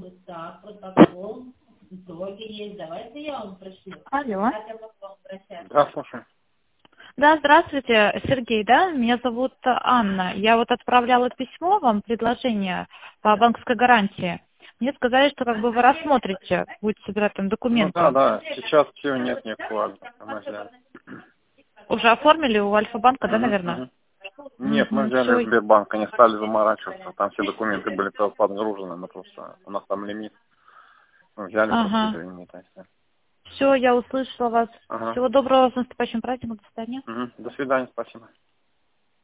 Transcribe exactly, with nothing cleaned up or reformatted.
Так, протокол. Итоги есть. Давайте я вам пришлю. Алло. Как я могу обращаться? Да, слушай. Да, здравствуйте, Сергей, да? Меня зовут Анна. Я вот отправляла письмо вам, предложение по банковской гарантии. Мне сказали, что как бы вы рассмотрите, будете собирать там Ну документы. да, да, сейчас все нет, не актуально. Мы взяли. Уже оформили у Альфа-банка, да, Мгм, наверное? мгм. Нет, мы Угу, взяли все. Сбербанк, они стали заморачиваться, там все документы были подгружены, мы просто, у нас там лимит. Мы взяли просто без Ага. лимита. и всё. Все, я услышала вас. Ага. Всего доброго, с наступающим праздником, до свидания. Мгм. До свидания, спасибо.